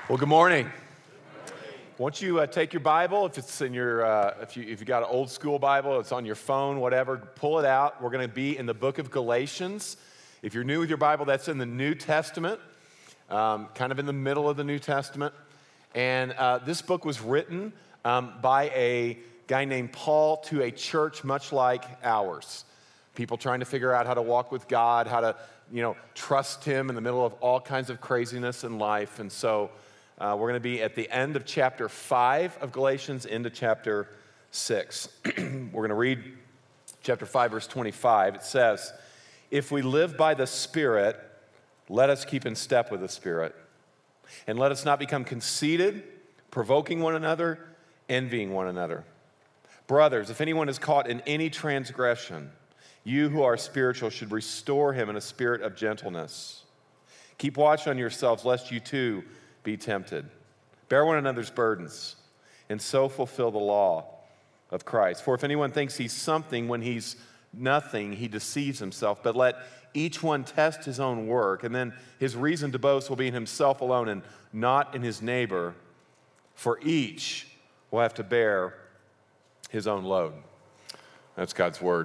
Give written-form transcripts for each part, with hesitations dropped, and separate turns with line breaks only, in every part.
Well, good morning. Won't you take your Bible, if it's in your, if you got an old school Bible, it's on your phone, whatever, pull it out. We're going to be in the book of Galatians. If you're new with your Bible, that's in the New Testament, kind of in the middle of the New Testament. And this book was written by a guy named Paul to a church much like ours. People trying to figure out how to walk with God, how to, trust Him in the middle of all kinds of craziness in life. And so we're going to be at the end of chapter 5 of Galatians into chapter 6. We're going to read chapter 5, verse 25. It says, "If we live by the Spirit, let us keep in step with the Spirit. And let us not become conceited, provoking one another, envying one another. Brothers, if anyone is caught in any transgression, you who are spiritual should restore him in a spirit of gentleness. Keep watch on yourselves, lest you too be tempted. Bear one another's burdens, and so fulfill the law of Christ. For if anyone thinks he's something when he's nothing, he deceives himself. But let each one test his own work, and then his reason to boast will be in himself alone and not in his neighbor. For each will have to bear his own load." That's God's word.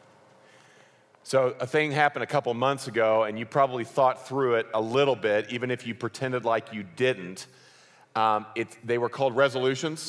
So a thing happened a couple months ago, and you probably thought through it a little bit, even if you pretended like you didn't. They were called resolutions.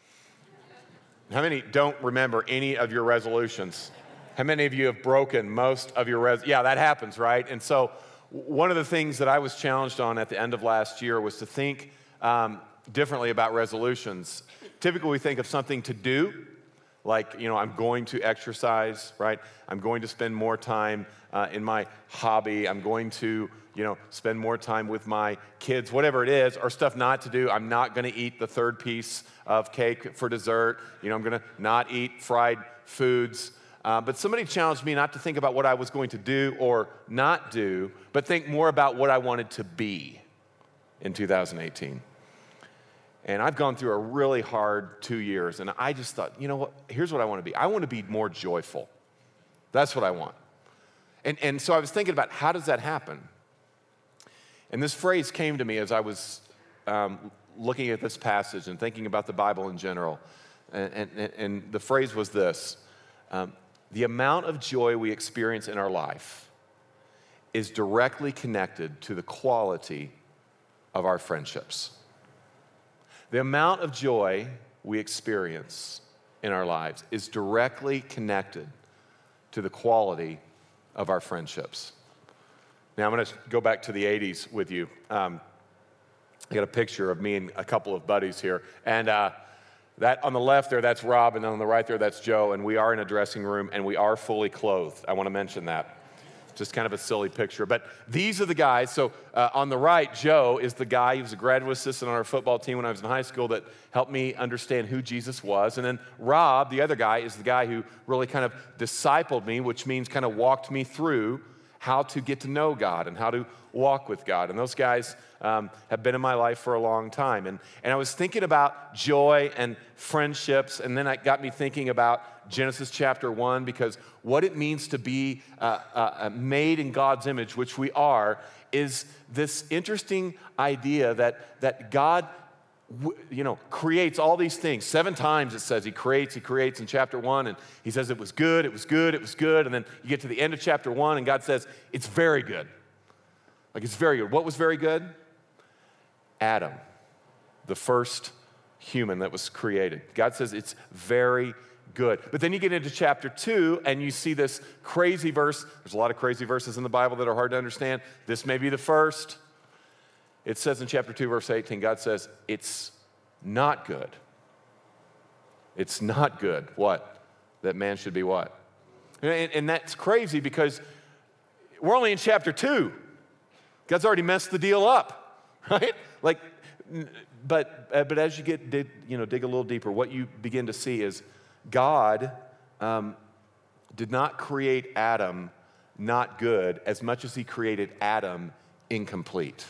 How many don't remember any of your resolutions? How many of you have broken most of your Yeah, that happens, right? And so one of the things that I was challenged on at the end of last year was to think differently about resolutions. Typically, we think of something to do, like, I'm going to exercise, right? I'm going to spend more time in my hobby. I'm going to, spend more time with my kids, whatever it is, or stuff not to do. I'm not going to eat the third piece of cake for dessert. I'm going to not eat fried foods. But somebody challenged me not to think about what I was going to do or not do, but think more about what I wanted to be in 2018. And I've gone through a really hard 2 years, and I just thought, here's what I want to be. I want to be more joyful. That's what I want. And so I was thinking about, how does that happen? And this phrase came to me as I was looking at this passage and thinking about the Bible in general. And the phrase was this: the amount of joy we experience in our life is directly connected to the quality of our friendships. The amount of joy we experience in our lives is directly connected to the quality of our friendships. Now, I'm going to go back to the 80s with you. I got a picture of me and a couple of buddies here. And that on the left there, that's Rob, and then on the right there, that's Joe. And we are in a dressing room, and we are fully clothed. I want to mention that. Just kind of a silly picture. But these are the guys. So on the right, Joe is the guy. He was a graduate assistant on our football team when I was in high school that helped me understand who Jesus was. And then Rob, the other guy, is the guy who really kind of discipled me, which means kind of walked me through how to get to know God and how to walk with God. And those guys have been in my life for a long time. And I was thinking about joy and friendships, and then it got me thinking about Genesis chapter 1, because what it means to be made in God's image, which we are, is this interesting idea that God creates all these things. 7 times it says he creates in chapter 1, and he says it was good, it was good, it was good, and then you get to the end of chapter 1, and God says it's very good. Like, it's very good. What was very good? Adam, the first human that was created. God says it's very good. But then you get into chapter 2, and you see this crazy verse. There's a lot of crazy verses in the Bible that are hard to understand. This may be the first. It says in chapter 2, verse 18, God says, it's not good. It's not good. What? That man should be what? And that's crazy, because we're only in chapter 2. God's already messed the deal up, right? But as you dig a little deeper, what you begin to see is God did not create Adam not good as much as he created Adam incomplete.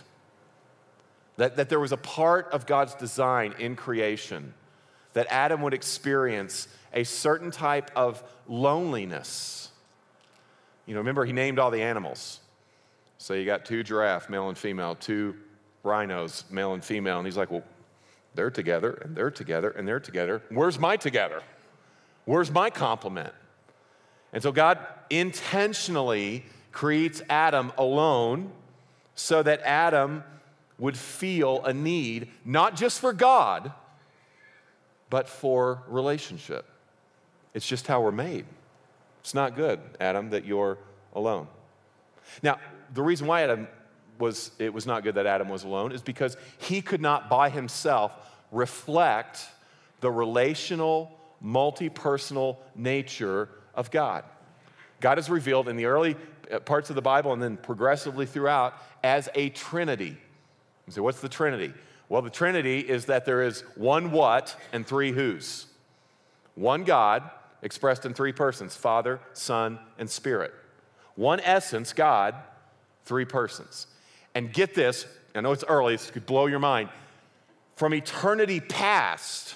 That there was a part of God's design in creation that Adam would experience a certain type of loneliness. Remember, he named all the animals. So you got 2 giraffe, male and female, 2 rhinos, male and female. And he's like, well, they're together, and they're together, and they're together. Where's my together? Where's my complement? And so God intentionally creates Adam alone so that Adam would feel a need, not just for God, but for relationship. It's just how we're made. It's not good, Adam, that you're alone. Now, the reason why it was not good that Adam was alone is because he could not by himself reflect the relational, multi-personal nature of God. God is revealed in the early parts of the Bible and then progressively throughout as a Trinity. You say, what's the Trinity? Well, the Trinity is that there is one what and three who's. One God expressed in three persons, Father, Son, and Spirit. One essence, God, three persons. And get this, I know it's early, this could blow your mind. From eternity past,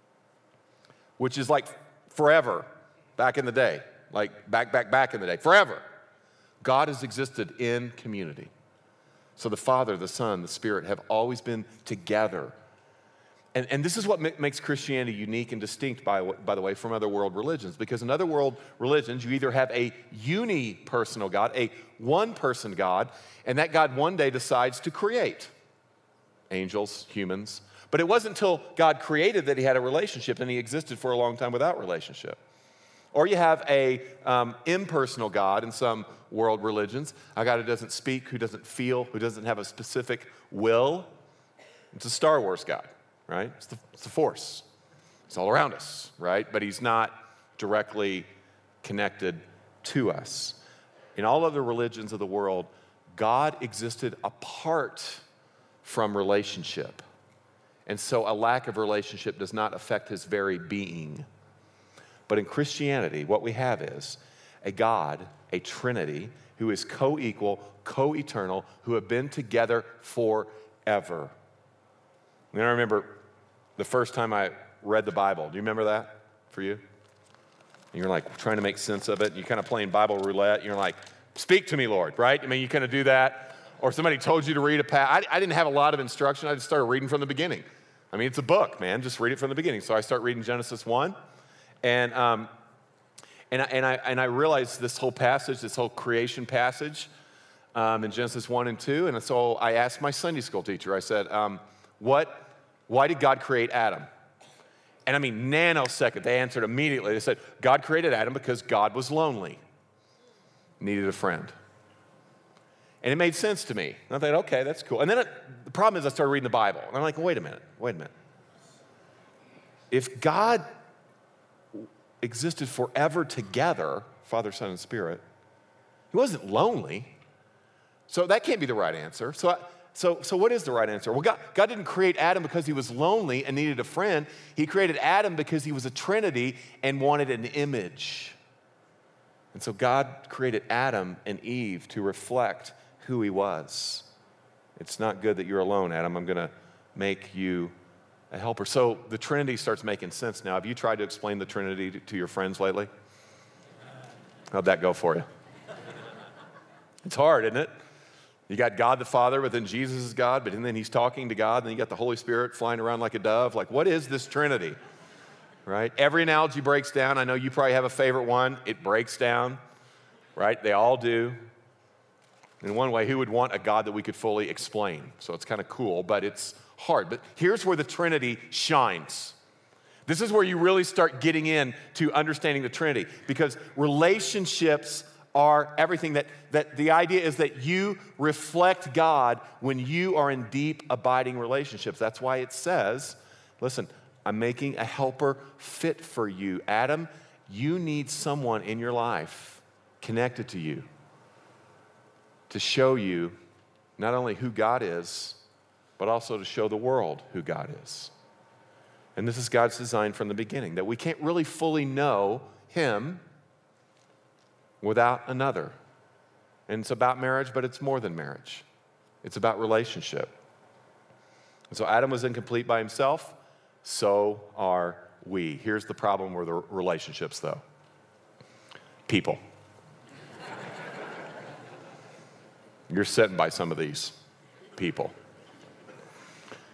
which is like forever, back in the day, like back in the day, forever, God has existed in community. So the Father, the Son, the Spirit have always been together. And this is what makes Christianity unique and distinct, by the way, from other world religions. Because in other world religions, you either have a uni-personal God, a one-person God, and that God one day decides to create angels, humans. But it wasn't until God created that he had a relationship, and he existed for a long time without relationship. Or you have a impersonal God in some world religions, a God who doesn't speak, who doesn't feel, who doesn't have a specific will. It's a Star Wars God, right? It's the Force. It's all around us, right? But he's not directly connected to us. In all other religions of the world, God existed apart from relationship. And so a lack of relationship does not affect his very being. But in Christianity, what we have is a God, a Trinity, who is co-equal, co-eternal, who have been together forever. And I remember the first time I read the Bible. Do you remember that for you? And you're like trying to make sense of it. And you're kind of playing Bible roulette. And you're like, speak to me, Lord, right? I mean, you kind of do that. Or somebody told you to read a passage. I didn't have a lot of instruction. I just started reading from the beginning. I mean, it's a book, man. Just read it from the beginning. So I start reading Genesis 1. And I realized this whole passage, this whole creation passage in Genesis 1 and 2. And so I asked my Sunday school teacher, I said, why did God create Adam? And I mean, nanosecond, they answered immediately. They said, God created Adam because God was lonely, needed a friend. And it made sense to me. And I thought, okay, that's cool. And then the problem is I started reading the Bible. And I'm like, wait a minute. If God existed forever together, Father, Son, and Spirit, he wasn't lonely. So that can't be the right answer. So what is the right answer? Well, God didn't create Adam because he was lonely and needed a friend. He created Adam because he was a Trinity and wanted an image. And so God created Adam and Eve to reflect who he was. It's not good that you're alone, Adam. I'm going to make you a helper. So the Trinity starts making sense now. Have you tried to explain the Trinity to your friends lately? How'd that go for you? It's hard, isn't it? You got God the Father, but then Jesus is God, but then he's talking to God, and then you got the Holy Spirit flying around like a dove. Like, what is this Trinity? Right? Every analogy breaks down. I know you probably have a favorite one. It breaks down, right? They all do. In one way, who would want a God that we could fully explain? So it's kind of cool, but it's hard. But here's where the Trinity shines. This is where you really start getting into understanding the Trinity, because relationships are everything. That the idea is that you reflect God when you are in deep, abiding relationships. That's why it says, listen, I'm making a helper fit for you. Adam, you need someone in your life connected to you to show you not only who God is, but also to show the world who God is. And this is God's design from the beginning, that we can't really fully know him without another. And it's about marriage, but it's more than marriage. It's about relationship. And so Adam was incomplete by himself, so are we. Here's the problem with the relationships, though. People. You're sitting by some of these people.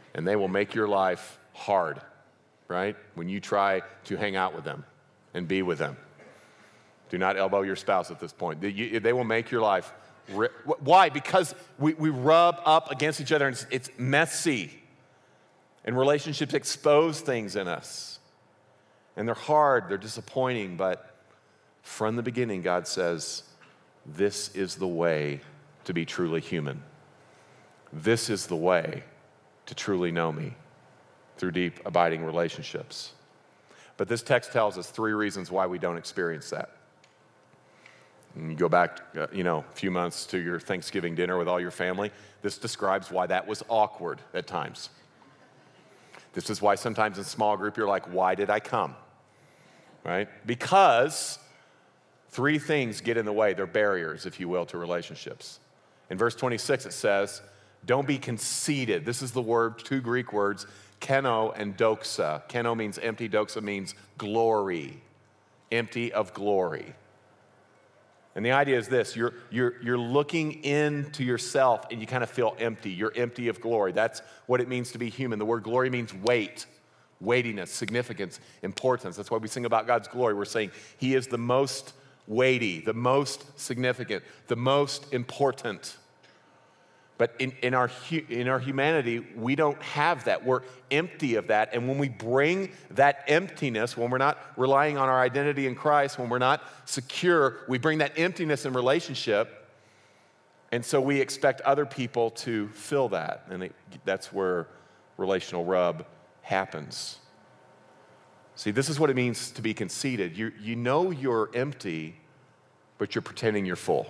and they will make your life hard, right? When you try to hang out with them and be with them. Do not elbow your spouse at this point. They will make your life. Why? Because we rub up against each other and it's messy. And relationships expose things in us. And they're hard, they're disappointing, but from the beginning, God says, this is the way to be truly human. This is the way to truly know me through deep, abiding relationships. But this text tells us 3 reasons why we don't experience that. And you go back, a few months to your Thanksgiving dinner with all your family. This describes why that was awkward at times. This is why sometimes in small group you're like, why did I come? Right? Because 3 things get in the way. They're barriers, if you will, to relationships. In verse 26 it says, don't be conceited. This is the word, 2 Greek words, keno and doxa. Keno means empty, doxa means glory, empty of glory. And the idea is this, you're looking into yourself and you kind of feel empty. You're empty of glory. That's what it means to be human. The word glory means weight, weightiness, significance, importance. That's why we sing about God's glory. We're saying He is the most weighty, the most significant, the most important. But in our humanity, we don't have that. We're empty of that. And when we bring that emptiness, when we're not relying on our identity in Christ, when we're not secure, we bring that emptiness in relationship. And so we expect other people to fill that. And that's where relational rub happens. See, this is what it means to be conceited. You know you're empty, but you're pretending you're full.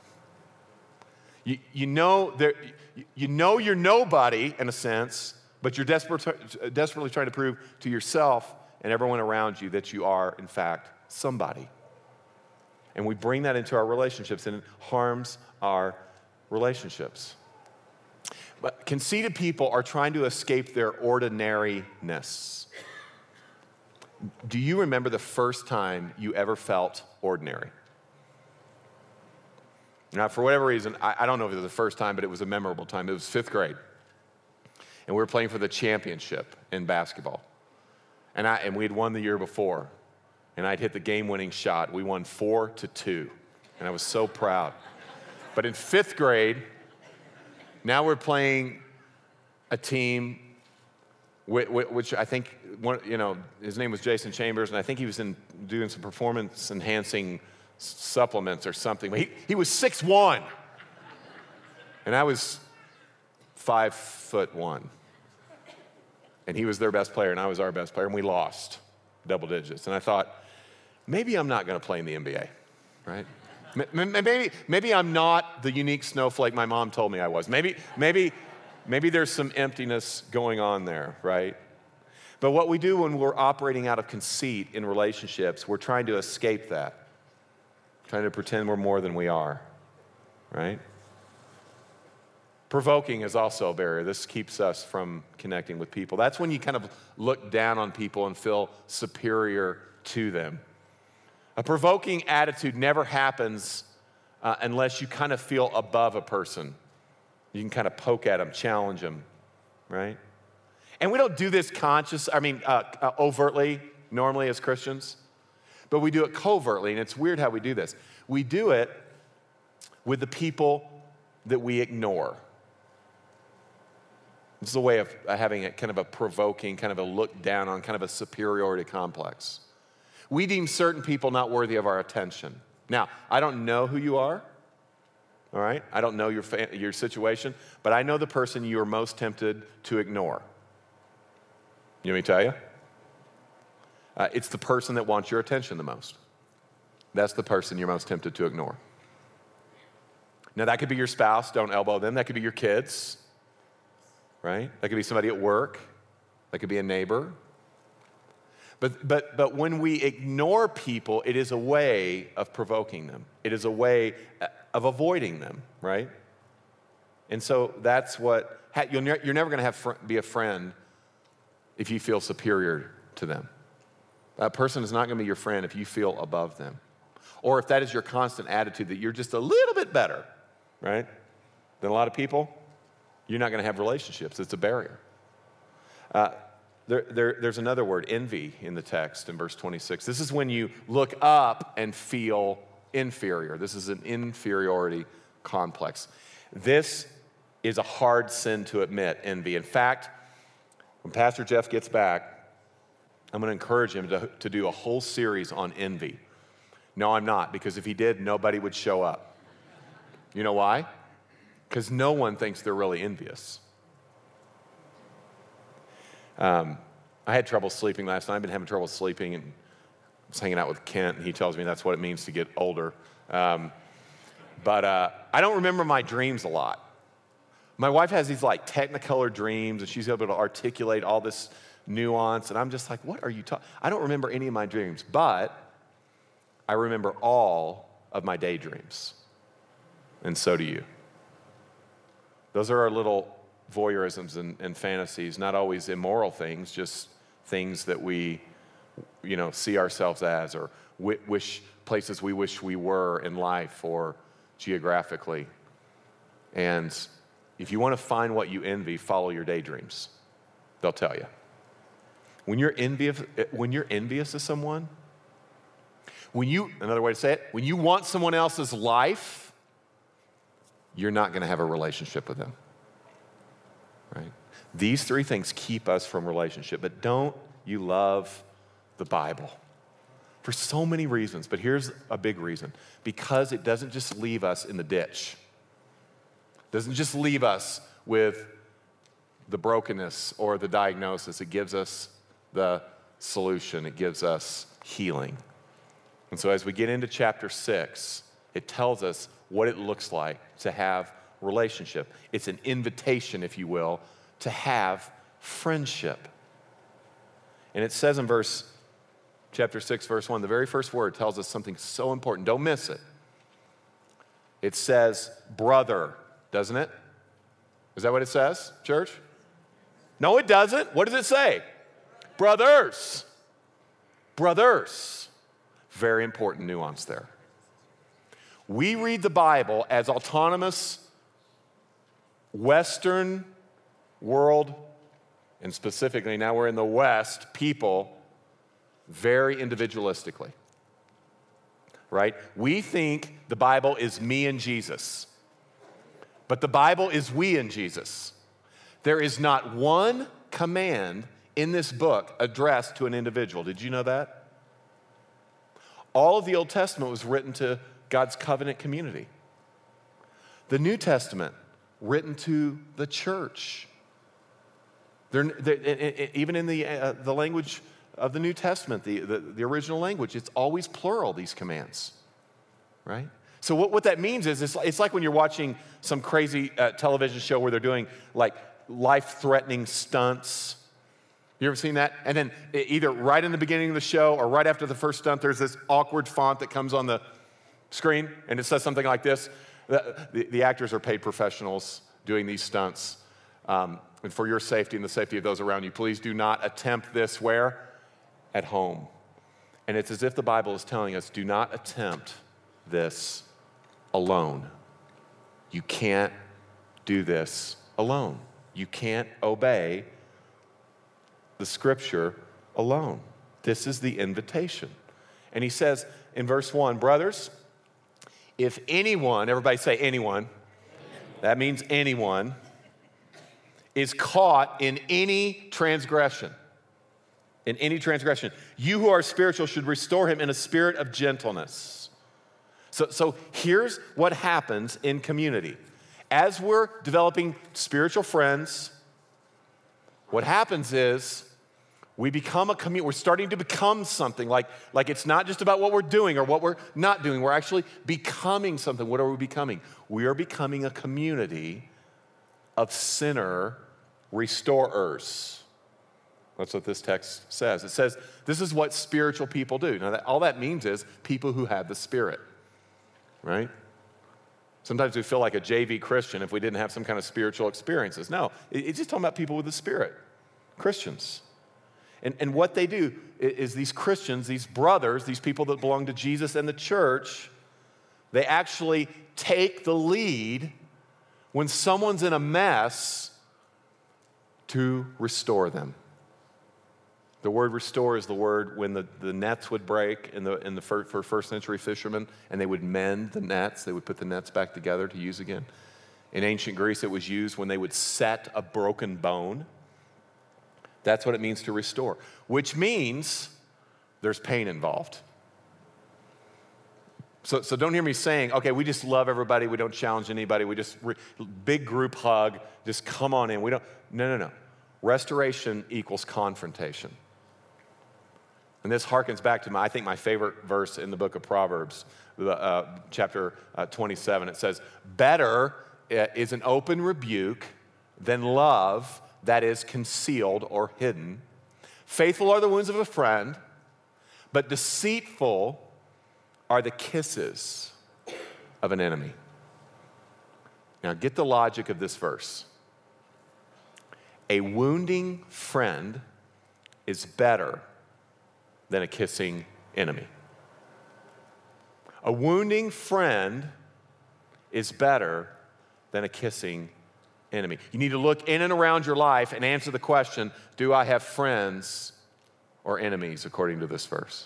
You know you're nobody in a sense, but you're desperately trying to prove to yourself and everyone around you that you are, in fact, somebody. And we bring that into our relationships, and it harms our relationships. But conceited people are trying to escape their ordinariness. Do you remember the first time you ever felt ordinary? Now, for whatever reason, I don't know if it was the first time, but it was a memorable time. It was 5th grade. And we were playing for the championship in basketball. And we had won the year before. And I'd hit the game-winning shot. We won 4-2. And I was so proud. But in 5th grade, now we're playing a team which I think, his name was Jason Chambers, and I think he was doing some performance-enhancing supplements or something. He was 6'1", and I was 5'1", and he was their best player, and I was our best player, and we lost double digits. And I thought, maybe I'm not going to play in the NBA, right? Maybe I'm not the unique snowflake my mom told me I was. Maybe there's some emptiness going on there, right? But what we do when we're operating out of conceit in relationships, we're trying to escape that. Trying to pretend we're more than we are, right? Provoking is also a barrier. This keeps us from connecting with people. That's when you kind of look down on people and feel superior to them. A provoking attitude never happens unless you kind of feel above a person. You can kind of poke at them, challenge them, right? And we don't do this overtly, normally as Christians. But we do it covertly, and it's weird how we do this. We do it with the people that we ignore. This is a way of having a kind of a provoking, kind of a look down on, kind of a superiority complex. We deem certain people not worthy of our attention. Now, I don't know who you are, all right? I don't know your situation, but I know the person you are most tempted to ignore. You want me to tell you? It's the person that wants your attention the most. That's the person you're most tempted to ignore. Now, that could be your spouse. Don't elbow them. That could be your kids, right? That could be somebody at work. That could be a neighbor. But when we ignore people, it is a way of provoking them. It is a way of avoiding them, right? And so that's what, you're never going to be a friend if you feel superior to them. That person is not going to be your friend if you feel above them. Or if that is your constant attitude that you're just a little bit better, right, than a lot of people, you're not going to have relationships. It's a barrier. There's another word, envy, in the text in verse 26. This is when you look up and feel inferior. This is an inferiority complex. This is a hard sin to admit, envy. In fact, when Pastor Jeff gets back, I'm going to encourage him to do a whole series on envy. No, I'm not, because if he did, nobody would show up. You know why? Because no one thinks they're really envious. I had trouble sleeping last night. I've been having trouble sleeping, and I was hanging out with Kent, and he tells me that's what it means to get older. But I don't remember my dreams a lot. My wife has these like technicolor dreams, and she's able to articulate all this nuance, and I'm just like, what are you talking? I don't remember any of my dreams, but I remember all of my daydreams, and so do you. Those are our little voyeurisms and fantasies, not always immoral things, just things that we, see ourselves as, or wish places we wish we were in life or geographically. And if you want to find what you envy, follow your daydreams. They'll tell you. When you're envious of someone, another way to say it, when you want someone else's life, you're not going to have a relationship with them. Right? These three things keep us from relationship. But don't you love the Bible? For so many reasons, but here's a big reason. Because it doesn't just leave us in the ditch. It doesn't just leave us with the brokenness or the diagnosis. It gives us the solution. It gives us healing. And so as we get into chapter 6, it tells us what it looks like to have relationship. It's an invitation, if you will, to have friendship. And it says in chapter 6, verse 1, the very first word tells us something so important. Don't miss it. It says brother, doesn't it? Is that what it says, church? No, it doesn't. What does it say? Brothers. Brothers. Very important nuance there. We read the Bible as autonomous Western world, and specifically now we're in the West, people, very individualistically, right? We think the Bible is me and Jesus, but the Bible is we and Jesus. There is not one command in this book addressed to an individual. Did you know that? All of the Old Testament was written to God's covenant community. The New Testament, written to the church. Even in the language of the New Testament, the original language, it's always plural, these commands, right? So what that means is it's like when you're watching some crazy television show where they're doing like life-threatening stunts. You ever seen that? And then either right in the beginning of the show or right after the first stunt, there's this awkward font that comes on the screen, and it says something like this. The actors are paid professionals doing these stunts. And for your safety and the safety of those around you, please do not attempt this where? At home. And it's as if the Bible is telling us, do not attempt this alone. You can't do this alone. You can't obey the scripture alone. This is the invitation. And he says in verse 1, brothers, if anyone, everybody say anyone, that means anyone, is caught in any transgression, you who are spiritual should restore him in a spirit of gentleness. So here's what happens in community. As we're developing spiritual friends, what happens is we become a community. We're starting to become something like it's not just about what we're doing or what we're not doing. We're actually becoming something. What are we becoming? We are becoming a community of sinner restorers. That's what this text says. It says this is what spiritual people do. Now, all that means is people who have the Spirit, right? Sometimes we feel like a JV Christian if we didn't have some kind of spiritual experiences. No, it's just talking about people with the Spirit, Christians. And what they do is these Christians, these brothers, these people that belong to Jesus and the church, they actually take the lead when someone's in a mess to restore them. The word restore is the word when the nets would break for first century fishermen, and they would mend the nets. They would put the nets back together to use again. In ancient Greece, it was used when they would set a broken bone. That's what it means to restore, which means there's pain involved. So don't hear me saying, okay, we just love everybody, we don't challenge anybody, we just, big group hug, just come on in. No. Restoration equals confrontation. And this harkens back to I think my favorite verse in the book of Proverbs, chapter 27. It says, better is an open rebuke than love that is concealed or hidden. Faithful are the wounds of a friend, but deceitful are the kisses of an enemy. Now get the logic of this verse. A wounding friend is better than a kissing enemy. A wounding friend is better than a kissing enemy. You need to look in and around your life and answer the question, do I have friends or enemies according to this verse?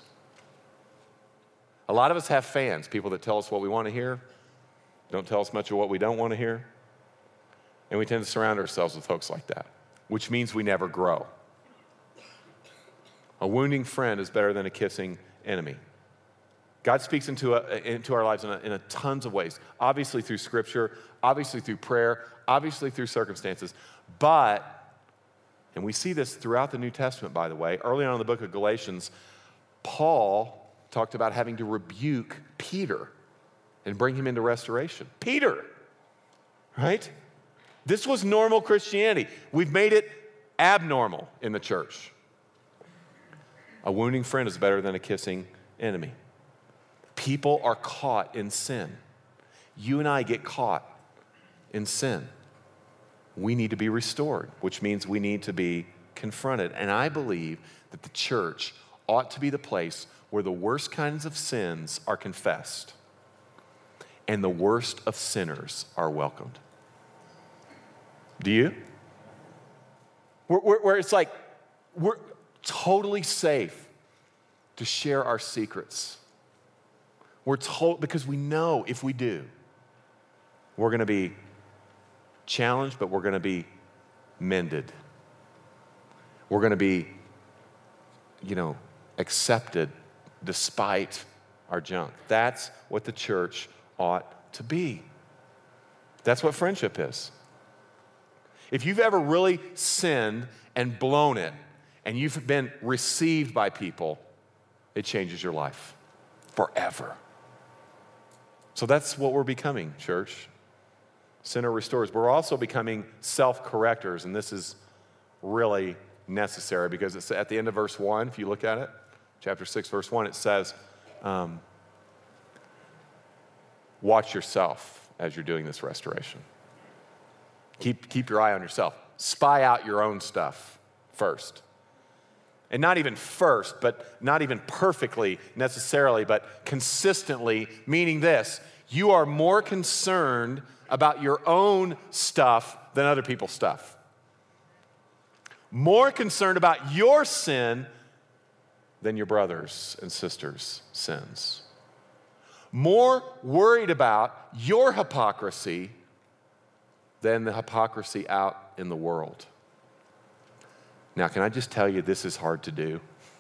A lot of us have fans, people that tell us what we want to hear, don't tell us much of what we don't want to hear, and we tend to surround ourselves with folks like that, which means we never grow. A wounding friend is better than a kissing enemy. God speaks into our lives in tons of ways, obviously through Scripture, obviously through prayer, obviously through circumstances, and we see this throughout the New Testament, by the way. Early on in the book of Galatians, Paul talked about having to rebuke Peter and bring him into restoration. Peter, right? This was normal Christianity. We've made it abnormal in the church. A wounding friend is better than a kissing enemy. People are caught in sin. You and I get caught in sin. We need to be restored, which means we need to be confronted. And I believe that the church ought to be the place where the worst kinds of sins are confessed and the worst of sinners are welcomed. Do you? Where it's like we're totally safe to share our secrets. We're told, because we know if we do, we're going to be challenged, but we're going to be mended. We're going to be, accepted despite our junk. That's what the church ought to be. That's what friendship is. If you've ever really sinned and blown it, and you've been received by people, it changes your life forever. So that's what we're becoming, church. Sinner restorers. We're also becoming self-correctors, and this is really necessary because it's at the end of verse 1, if you look at it, chapter 6, verse 1, it says, watch yourself as you're doing this restoration. Keep your eye on yourself. Spy out your own stuff first. And not even first, but not even perfectly necessarily, but consistently, meaning this, you are more concerned about your own stuff than other people's stuff. More concerned about your sin than your brothers and sisters' sins. More worried about your hypocrisy than the hypocrisy out in the world. Now, can I just tell you this is hard to do?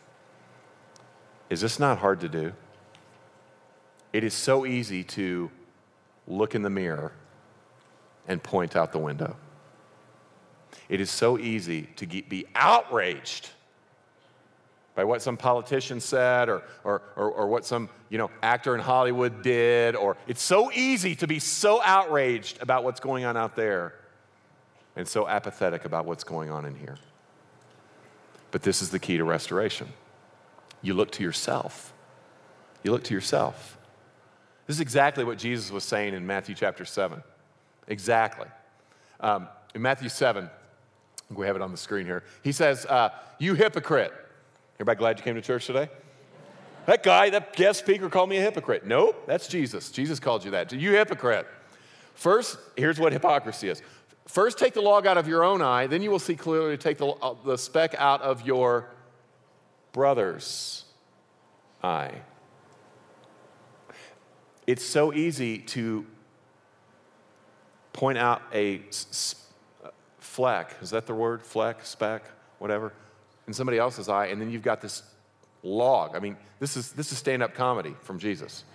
Is this not hard to do? It is so easy to look in the mirror and point out the window. It is so easy to be outraged by what some politician said or what some actor in Hollywood did, or it's so easy to be so outraged about what's going on out there and so apathetic about what's going on in here. But this is the key to restoration. You look to yourself. You look to yourself. This is exactly what Jesus was saying in Matthew chapter 7. Exactly. In Matthew 7, we have it on the screen here. He says, you hypocrite. Everybody glad you came to church today? That guest speaker called me a hypocrite. Nope, that's Jesus. Jesus called you that. You hypocrite. First, here's what hypocrisy is. First, take the log out of your own eye, then you will see clearly to take the speck out of your brother's eye. It's so easy to point out a fleck, is that the word? Fleck, speck, whatever, in somebody else's eye, and then you've got this log. I mean, this is stand-up comedy from Jesus.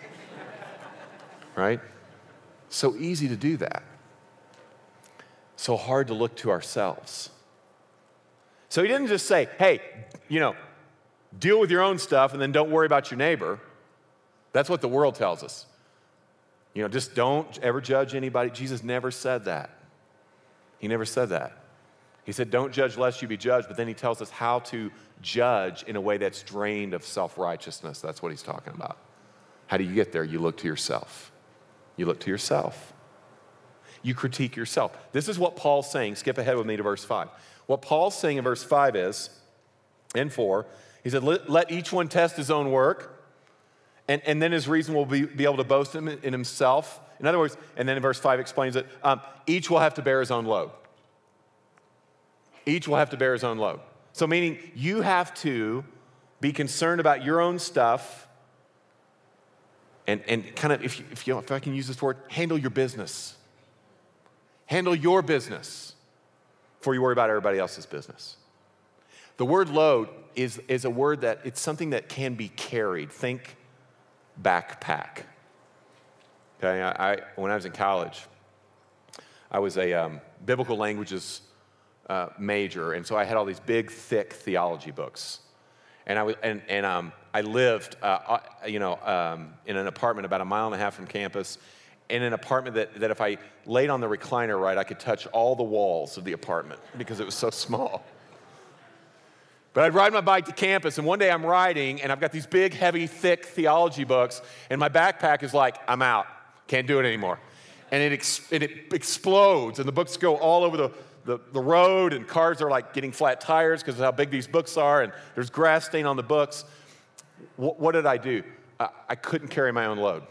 Right? So easy to do that. So hard to look to ourselves. So he didn't just say, hey, deal with your own stuff and then don't worry about your neighbor. That's what the world tells us. Just don't ever judge anybody. Jesus never said that. He never said that. He said, don't judge lest you be judged, but then he tells us how to judge in a way that's drained of self-righteousness. That's what he's talking about. How do you get there? You look to yourself. You look to yourself. You critique yourself. This is what Paul's saying. Skip ahead with me to verse 5. What Paul's saying in verse 5 is, and 4, he said, let each one test his own work, and then his reason will be able to boast in himself. In other words, and then in verse 5 explains it, each will have to bear his own load. Each will have to bear his own load. So meaning you have to be concerned about your own stuff and kind of, if I can use this word, handle your business. Handle your business before you worry about everybody else's business. The word load is a word that it's something that can be carried. Think backpack. Okay, when I was in college, I was a biblical languages major, and so I had all these big, thick theology books. And I lived, in an apartment about 1.5 miles from campus, in an apartment that if I laid on the recliner right, I could touch all the walls of the apartment because it was so small. But I'd ride my bike to campus, and one day I'm riding, and I've got these big, heavy, thick theology books, and my backpack is like, I'm out. Can't do it anymore. And it explodes, and the books go all over the road, and cars are like getting flat tires because of how big these books are, and there's grass stain on the books. What did I do? I couldn't carry my own load.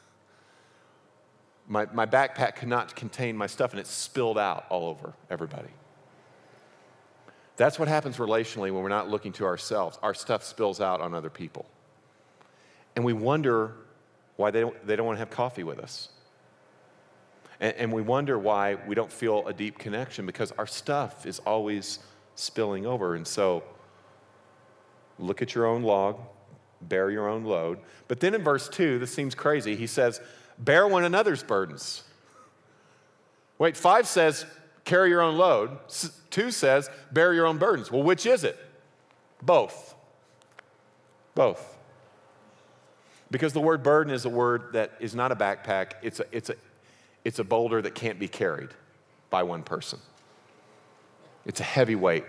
My backpack could not contain my stuff, and it spilled out all over everybody. That's what happens relationally when we're not looking to ourselves. Our stuff spills out on other people. And we wonder why they don't want to have coffee with us. And we wonder why we don't feel a deep connection because our stuff is always spilling over. And so look at your own log, bear your own load. But then in verse 2, this seems crazy. He says, bear one another's burdens. Wait, 5 says, carry your own load. 2 says, bear your own burdens. Well, which is it? Both. Both. Because the word burden is a word that is not a backpack. It's a boulder that can't be carried by one person. It's a heavy weight.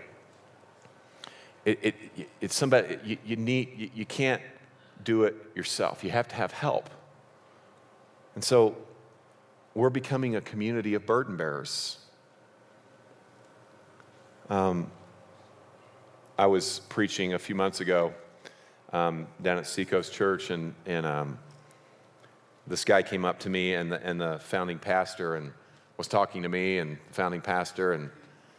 It's somebody, you can't do it yourself. You have to have help. And so we're becoming a community of burden bearers. I was preaching a few months ago down at Seacoast Church, and this guy came up to me and the founding pastor and was talking to me and the founding pastor, and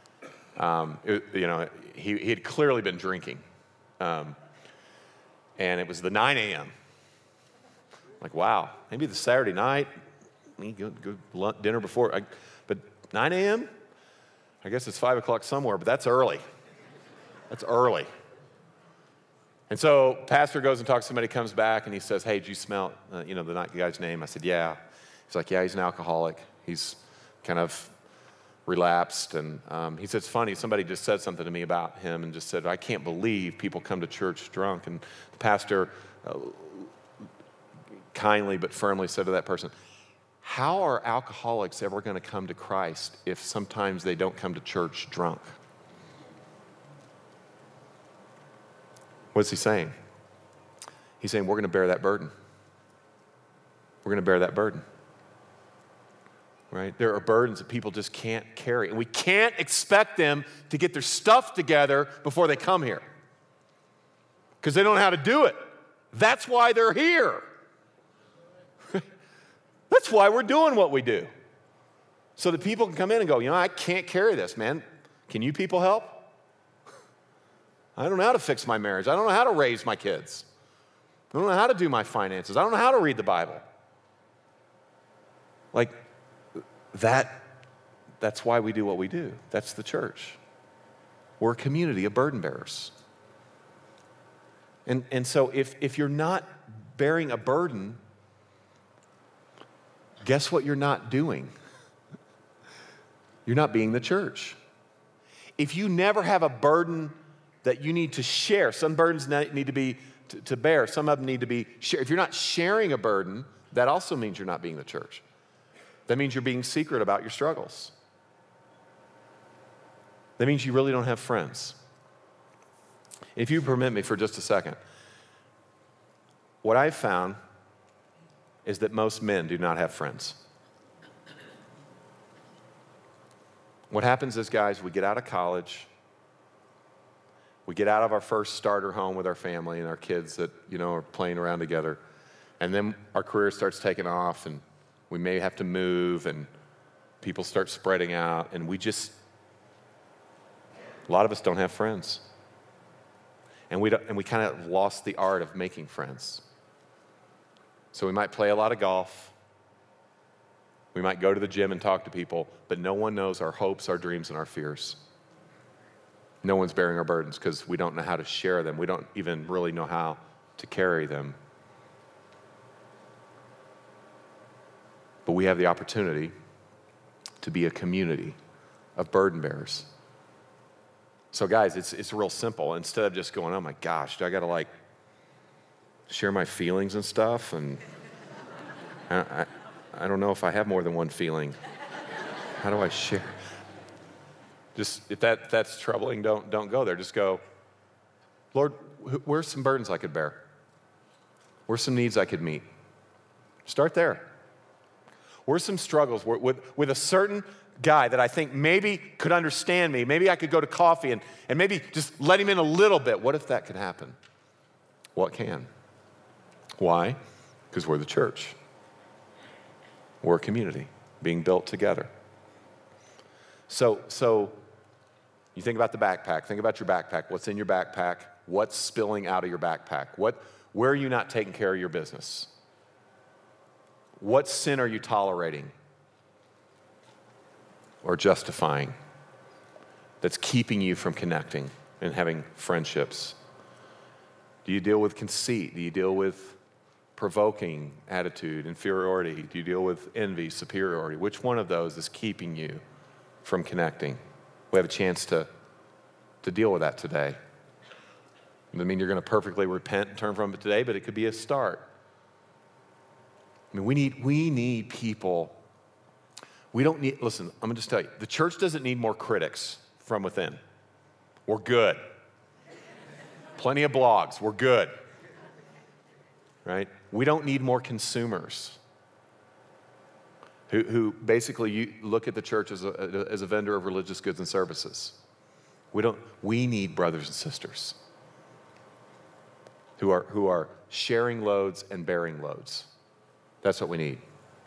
he had clearly been drinking, and it was the 9 a.m. Like, wow, maybe the Saturday night, go dinner before, but 9 a.m. I guess it's 5 o'clock somewhere, but that's early. That's early. And so pastor goes and talks to somebody, comes back, and he says, hey, did you smell, the guy's name? I said, yeah. He's like, yeah, he's an alcoholic. He's kind of relapsed. And he said, it's funny, somebody just said something to me about him and just said, I can't believe people come to church drunk. And the pastor kindly but firmly said to that person, how are alcoholics ever going to come to Christ if sometimes they don't come to church drunk? What's he saying? He's saying we're going to bear that burden. We're going to bear that burden. Right? There are burdens that people just can't carry. And we can't expect them to get their stuff together before they come here. Because they don't know how to do it. That's why they're here. That's why we're doing what we do. So that people can come in and go, I can't carry this, man. Can you people help? I don't know how to fix my marriage. I don't know how to raise my kids. I don't know how to do my finances. I don't know how to read the Bible. Like, that's why we do what we do. That's the church. We're a community of burden bearers. And so if you're not bearing a burden, guess what you're not doing? You're not being the church. If you never have a burden that you need to share, some burdens need to be to bear, some of them need to be shared. If you're not sharing a burden, that also means you're not being the church. That means you're being secret about your struggles. That means you really don't have friends. If you permit me for just a second, what I've found is that most men do not have friends. What happens is, guys, we get out of college, we get out of our first starter home with our family and our kids that, are playing around together, and then our career starts taking off, and we may have to move, and people start spreading out, and a lot of us don't have friends. And we kind of lost the art of making friends. So we might play a lot of golf. We might go to the gym and talk to people, but no one knows our hopes, our dreams, and our fears. No one's bearing our burdens because we don't know how to share them. We don't even really know how to carry them. But we have the opportunity to be a community of burden bearers. So guys, it's real simple. Instead of just going, oh my gosh, do I got to share my feelings and stuff? And I don't know if I have more than one feeling. How do I share? Just if that's troubling, don't go there. Just go, Lord, where's some burdens I could bear? Where's some needs I could meet? Start there. Where's some struggles with a certain guy that I think maybe could understand me? Maybe I could go to coffee and maybe just let him in a little bit. What if that could happen? Well, it can. Why? Because we're the church. We're a community being built together. So you think about the backpack. Think about your backpack. What's in your backpack? What's spilling out of your backpack? Where are you not taking care of your business? What sin are you tolerating or justifying that's keeping you from connecting and having friendships? Do you deal with conceit? Do you deal with provoking attitude, inferiority? Do you deal with envy, superiority? Which one of those is keeping you from connecting? We have a chance to deal with that today. It doesn't mean you're going to perfectly repent and turn from it today, but it could be a start. I mean, we need people. Listen, I'm going to just tell you, the church doesn't need more critics from within. We're good. Plenty of blogs, we're good. Right? We don't need more consumers who basically you look at the church as a vendor of religious goods and services. We need brothers and sisters who are sharing loads and bearing loads. That's what we need.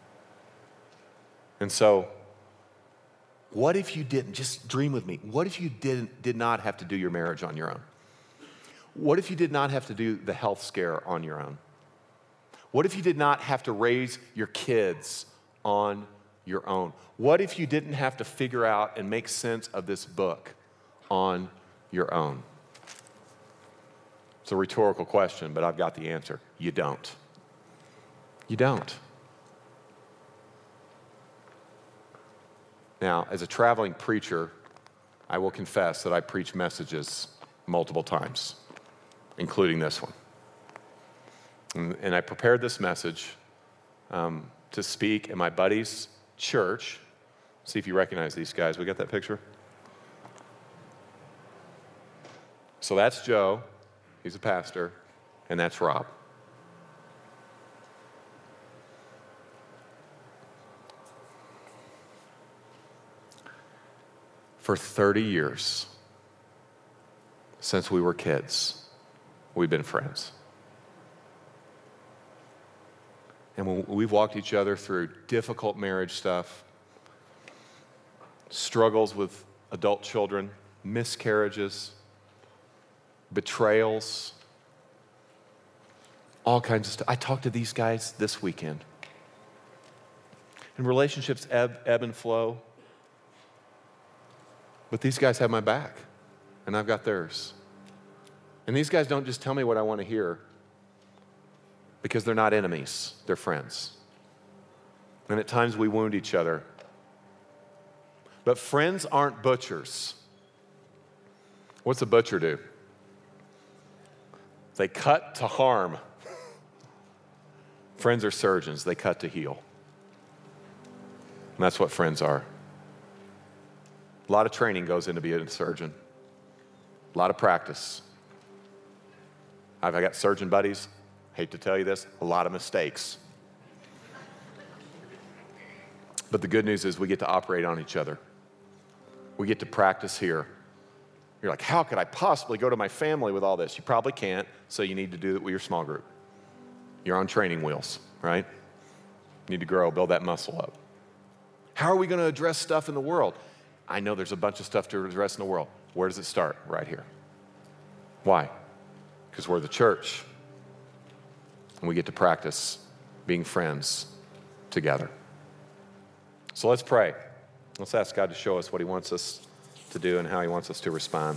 And so, what if you didn't, just dream with me, what if you did not have to do your marriage on your own? What if you did not have to do the health scare on your own? What if you did not have to raise your kids on your own? What if you didn't have to figure out and make sense of this book on your own? It's a rhetorical question, but I've got the answer. You don't. You don't. Now, as a traveling preacher, I will confess that I preach messages multiple times, including this one. And I prepared this message to speak at my buddy's church. See if you recognize these guys. We got that picture? So that's Joe. He's a pastor. And that's Rob. For 30 years, since we were kids, we've been friends. And when we've walked each other through difficult marriage stuff, struggles with adult children, miscarriages, betrayals, all kinds of stuff. I talked to these guys this weekend. And relationships ebb and flow. But these guys have my back, and I've got theirs. And these guys don't just tell me what I want to hear, because they're not enemies, they're friends. And at times we wound each other. But friends aren't butchers. What's a butcher do? They cut to harm. Friends are surgeons, they cut to heal. And that's what friends are. A lot of training goes into being a surgeon. A lot of practice. I've got surgeon buddies, hate to tell you this, a lot of mistakes. But the good news is we get to operate on each other. We get to practice here. You're like, how could I possibly go to my family with all this? You probably can't, so you need to do it with your small group. You're on training wheels, right? You need to grow, build that muscle up. How are we going to address stuff in the world? I know there's a bunch of stuff to address in the world. Where does it start? Right here. Why? Because we're the church. And we get to practice being friends together. So let's pray. Let's ask God to show us what he wants us to do and how he wants us to respond.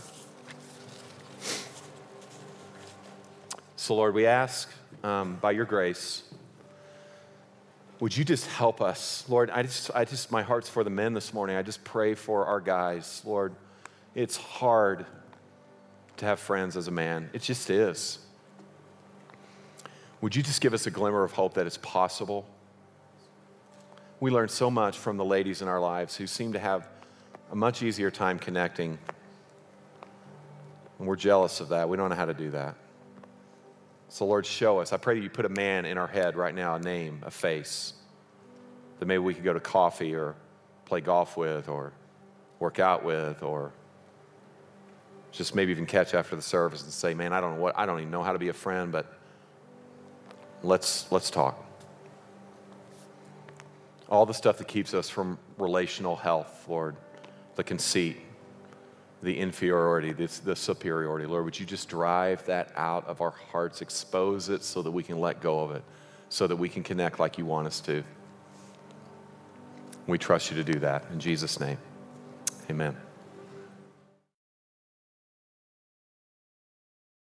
So Lord, we ask by your grace, would you just help us? Lord, I just, my heart's for the men this morning. I just pray for our guys. Lord, it's hard to have friends as a man. It just is. Would you just give us a glimmer of hope that it's possible? We learn so much from the ladies in our lives who seem to have a much easier time connecting. And we're jealous of that. We don't know how to do that. So Lord, show us. I pray that you put a man in our head right now, a name, a face, that maybe we could go to coffee or play golf with or work out with or just maybe even catch after the service and say, man, I don't even know how to be a friend, but let's talk. All the stuff that keeps us from relational health, Lord, the conceit, the inferiority, the superiority. Lord, would you just drive that out of our hearts, expose it so that we can let go of it, so that we can connect like you want us to. We trust you to do that. In Jesus' name, amen.